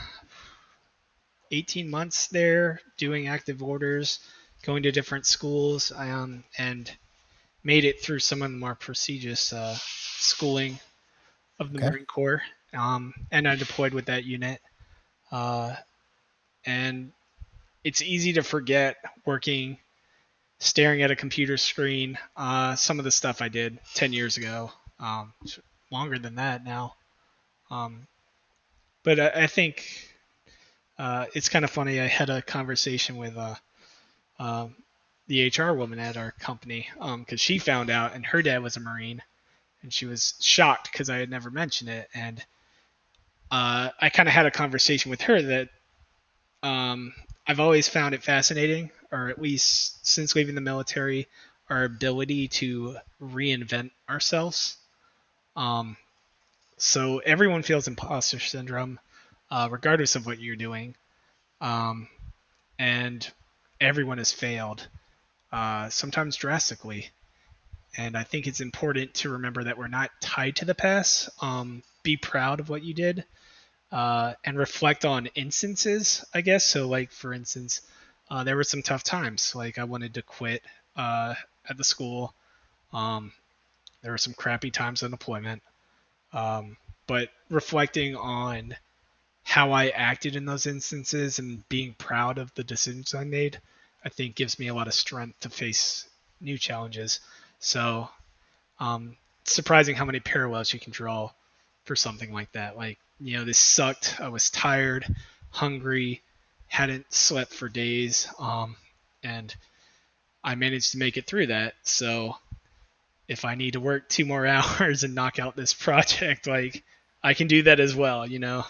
18 months there doing active orders, going to different schools, and made it through some of the more prestigious schooling of the Okay. Marine Corps. And I deployed with that unit. Uh, and it's easy to forget working, staring at a computer screen, some of the stuff I did 10 years ago, longer than that now. Um, but I think it's kind of funny. I had a conversation with um, the HR woman at our company because she found out, and her dad was a Marine, and she was shocked because I had never mentioned it. And I kind of had a conversation with her that um, I've always found it fascinating, or at least since leaving the military, our ability to reinvent ourselves. Um, so everyone feels imposter syndrome, regardless of what you're doing, um, and everyone has failed, sometimes drastically. And I think it's important to remember that we're not tied to the past. Be proud of what you did, and reflect on instances, I guess. So, like for instance, there were some tough times. Like I wanted to quit at the school. Um, there were some crappy times on deployment. Um, but reflecting on how I acted in those instances and being proud of the decisions I made, I think gives me a lot of strength to face new challenges. So, it's surprising how many parallels you can draw for something like that. Like, this sucked. I was tired, hungry, hadn't slept for days, and I managed to make it through that. So if I need to work 2 more hours and knock out this project, like I can do that as well.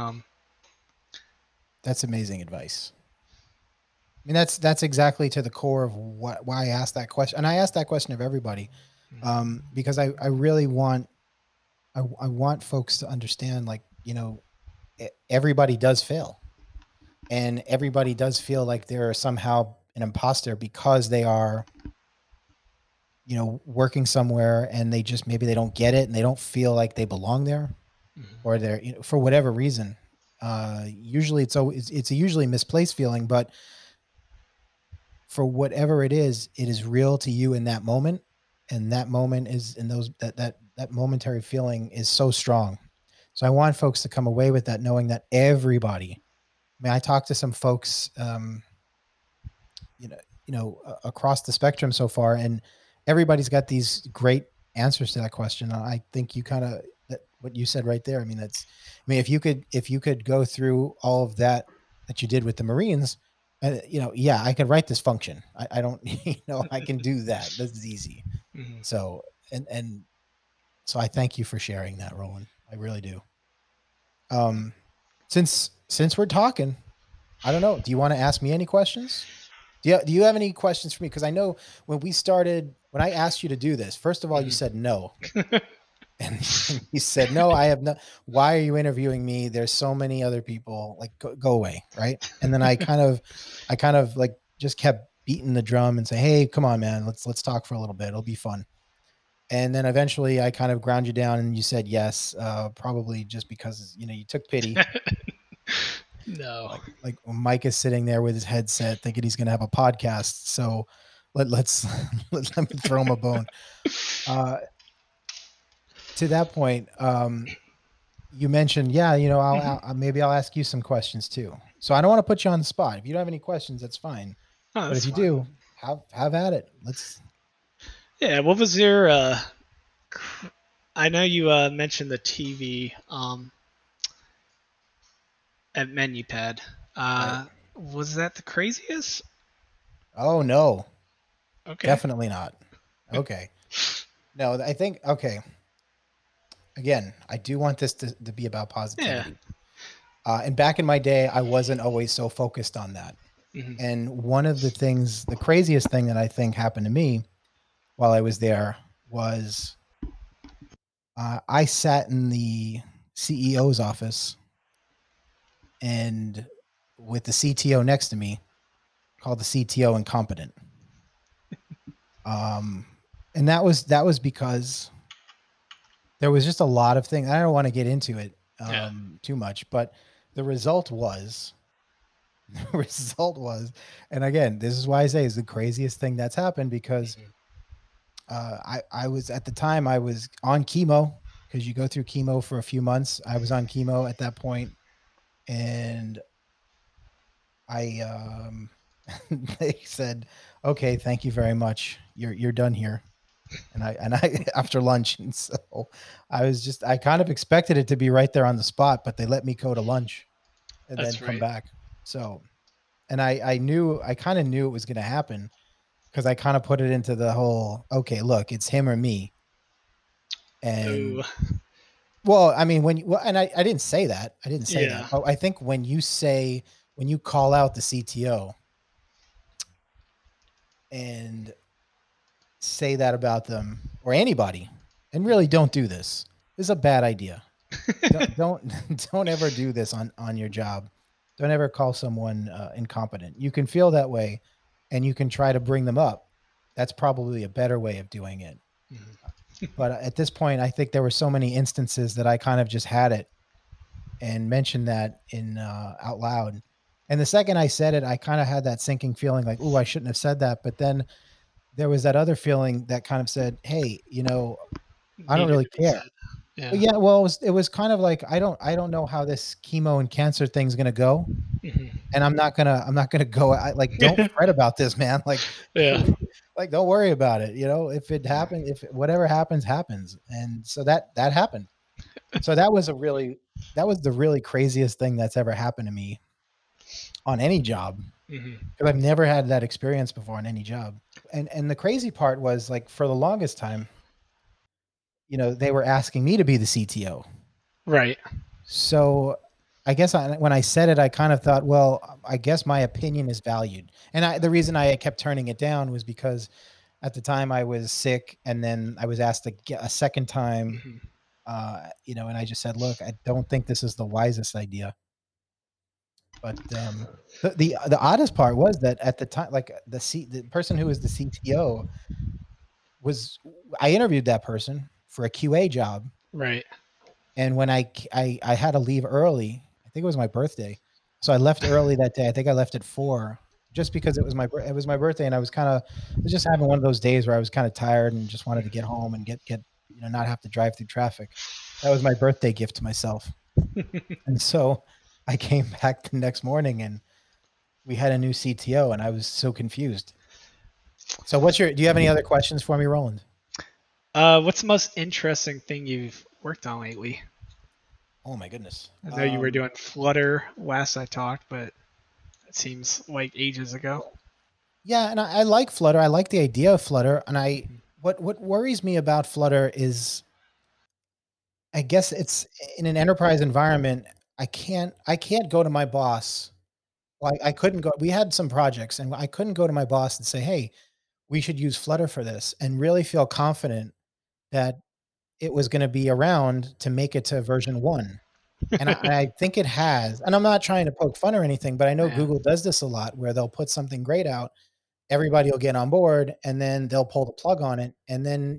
That's amazing advice. I mean, that's exactly to the core of why I asked that question, and I asked that question of everybody, because I really want I want folks to understand, like, everybody does fail, and everybody does feel like they're somehow an imposter because they are, working somewhere and they just maybe they don't get it and they don't feel like they belong there, Mhm. or they're, for whatever reason. Usually it's a usually misplaced feeling, but for whatever it is real to you in that moment, and that moment is in those that momentary feeling is so strong. So I want folks to come away with that knowing that everybody. I mean, I talked to some folks, you know, across the spectrum so far, and everybody's got these great answers to that question. I think you kind of that what you said right there. I mean, I mean, if you could go through all of that you did with the Marines, yeah, I could write this function. I don't, I can do that. This is easy. Mhm. So, and so I thank you for sharing that, Roland. I really do. Um, since we're talking, I don't know. Do you want to ask me any questions? Do you have any questions for me? Because I know when I asked you to do this, first of all, you Mhm. said no. And you said, no, I have no, why are you interviewing me? There's so many other people, like, go away. Right. And then I kind of like just kept beating the drum and say, hey, come on, man, let's talk for a little bit. It'll be fun. And then eventually I kind of ground you down and you said yes, probably just because, you took pity. No. Like Mike is sitting there with his headset thinking he's going to have a podcast. So let's let me throw him a bone. Uh, to that point, you mentioned, yeah, Mhm. maybe I'll ask you some questions too. So I don't want to put you on the spot. If you don't have any questions, that's fine. Oh, But if that's you fine. do, have at it. Let's. Yeah, what was your I know you mentioned the TV at MenuPad. Right. Was that the craziest? Oh no, Okay. definitely not. Okay. No, I think okay. Again, I do want this to be about Yeah. positivity. And back in my day, I wasn't always so focused on that. Mhm. And one of the things, the craziest thing that I think happened to me while I was there was I sat in the CEO's office and with the CTO next to me, called the CTO incompetent. Um, and that was because there was just a lot of things. I don't want to get into it Yeah. too much, but the result was the result was, and again, this is why I say is the craziest thing that's happened because Mhm. I was at the time I was on chemo because you go through chemo for a few months. I was on chemo at that point, and I they said, "Okay, thank you very much. You're done here." And I after lunch, and so I kind of expected it to be right there on the spot, but they let me go to lunch and then That's come right. back. So, and I kind of knew it was going to happen because I kind of put it into the whole, okay, look, it's him or me. Oh, And well, I mean, and I didn't say that. I didn't say that. yeah. But I think when you call out the CTO and say that about them or anybody, and really don't do this. This is a bad idea. Don't ever do this on your job. Don't ever call someone incompetent. You can feel that way, and you can try to bring them up. That's probably a better way of doing it. Mhm. But at this point, I think there were so many instances that I kind of just had it and mentioned that in out loud. And the second I said it, I kind of had that sinking feeling like, "Ooh, I shouldn't have said that." But then there was that other feeling that kind of said, "Hey, I don't Needed really to be care." said. Yeah. But yeah, well, it was kind of like I don't know how this chemo and cancer thing's gonna go, Mhm. and I'm not gonna go. Like, don't fret about this, man. Like, Yeah. like, don't worry about it. If it happens, if whatever happens, happens. And so that happened. So that was the really craziest thing that's ever happened to me on any job, Mhm. because I've never had that experience before on any job. And the crazy part was, like, for the longest time, they were asking me to be the CTO. Right. So I guess when I said it, I kind of thought, well, I guess my opinion is valued. And the reason I kept turning it down was because at the time I was sick, and then I was asked a second time Mhm. And I just said, look, I don't think this is the wisest idea. But the oddest part was that at the time, like the person who was the CTO was, I interviewed that person for a QA job, Right. and when I had to leave early, I think it was my birthday, so I left early that day. I think I left at 4, just because it was my birthday, and I was just having one of those days where I was kind of tired and just wanted to get home and get not have to drive through traffic. That was my birthday gift to myself, and so I came back the next morning and we had a new CTO, and I was so confused. So do you have any other questions for me, Roland? What's the most interesting thing you've worked on lately? Oh my goodness. I know you were doing Flutter last I talked, but it seems like ages ago. Yeah, and I like Flutter. I like the idea of Flutter, and what worries me about Flutter is, I guess it's in an enterprise environment. I can't go to my boss. Well, I couldn't go. We had some projects, and I couldn't go to my boss and say, "Hey, we should use Flutter for this," and really feel confident that it was going to be around to make it to version 1. And I think it has. And I'm not trying to poke fun or anything, but I know Yeah. Google does this a lot, where they'll put something great out, everybody will get on board, and then they'll pull the plug on it, and then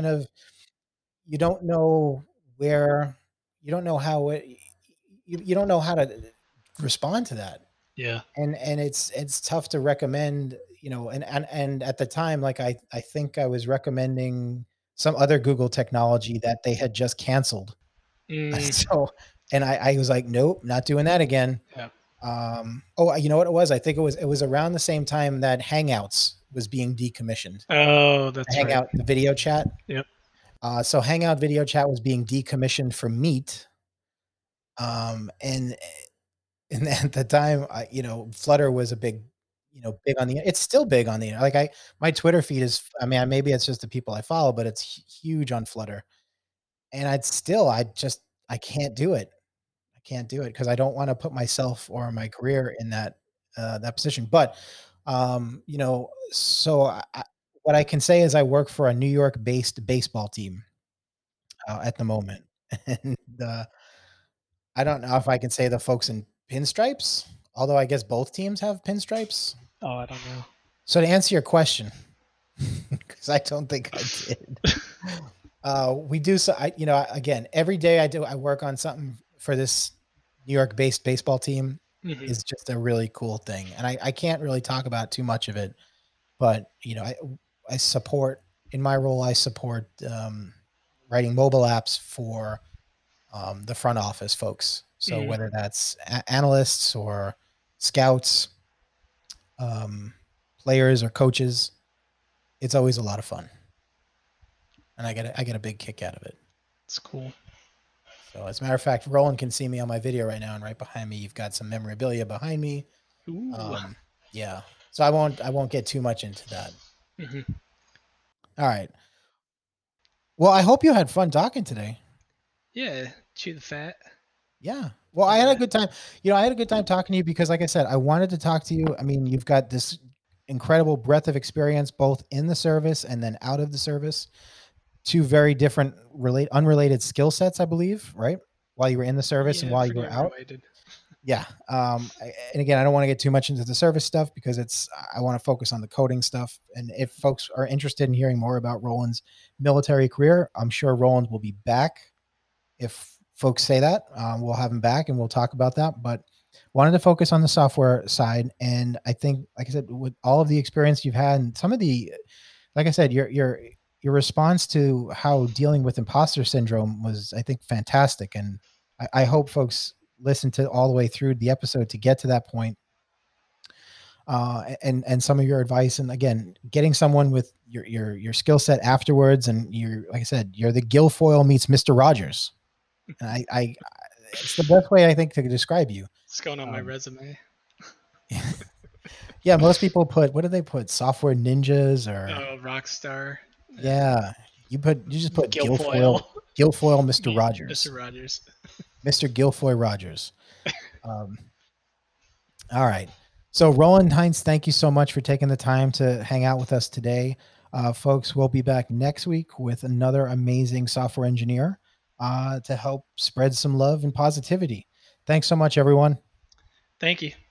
you don't know where, you don't know how you don't know how to respond to that. Yeah. And it's tough to recommend, and at the time, like I think I was recommending some other Google technology that they had just canceled. So, and I was like, nope, not doing that again. Yeah. You know what it was? I think it was around the same time that Hangouts was being decommissioned. Oh, that's Hangout, right. the video chat. Yep. So Hangout video chat was being decommissioned from Meet. And at the time, Flutter was a big, big on it's still big on the, like my Twitter feed is, I mean, maybe it's just the people I follow, but it's huge on Flutter. And I can't do it. I can't do it because I don't want to put myself or my career in that position. But, so what I can say is I work for a New York-based baseball team at the moment. And I don't know if I can say the folks in pinstripes, although I guess both teams have pinstripes. Oh, I don't know. So to answer your question, because I don't think I did, we do. So again, every day I work on something for this New York-based baseball team. Mhm. Is just a really cool thing, and I can't really talk about too much of it, but I support, in my role, I support writing mobile apps for the front office folks. So whether that's analysts or scouts, players or coaches, it's always a lot of fun, and I get a big kick out of it. It's cool. So as a matter of fact, Roland can see me on my video right now, and right behind me, you've got some memorabilia behind me. Ooh. Yeah. So I won't get too much into that. Mhm. All right. Well, I hope you had fun talking today. Yeah. Chew the fat. Yeah. Well, I had a good time. I had a good time talking to you because, like I said, I wanted to talk to you. I mean, you've got this incredible breadth of experience, both in the service and then out of the service. Two very different, unrelated skill sets, I believe, right? While you were in the service and while you were out. Related. Yeah. And again, I don't want to get too much into the service stuff because I want to focus on the coding stuff. And if folks are interested in hearing more about Roland's military career, I'm sure Roland will be back. If folks say that, we'll have him back and we'll talk about that. But wanted to focus on the software side. And I think, like I said, with all of the experience you've had and some of the, like I said, your response to how dealing with imposter syndrome was, I think, fantastic. And I hope folks listen to all the way through the episode to get to that point. And some of your advice, and again, getting someone with your skill set afterwards, and like I said, you're the Guilfoyle meets Mr. Rogers. And I it's the best way I think to describe you. It's going on my resume. Yeah, most people put, what do they put? Software ninjas or Rockstar. Yeah. You just put Guilfoyle. Guilfoyle Mr. Rogers. Mr. Rogers. Mr. Guilfoyle Rogers. All right. So Roland Heinz, thank you so much for taking the time to hang out with us today. Folks, we'll be back next week with another amazing software engineer. to help spread some love and positivity. Thanks so much, everyone. Thank you.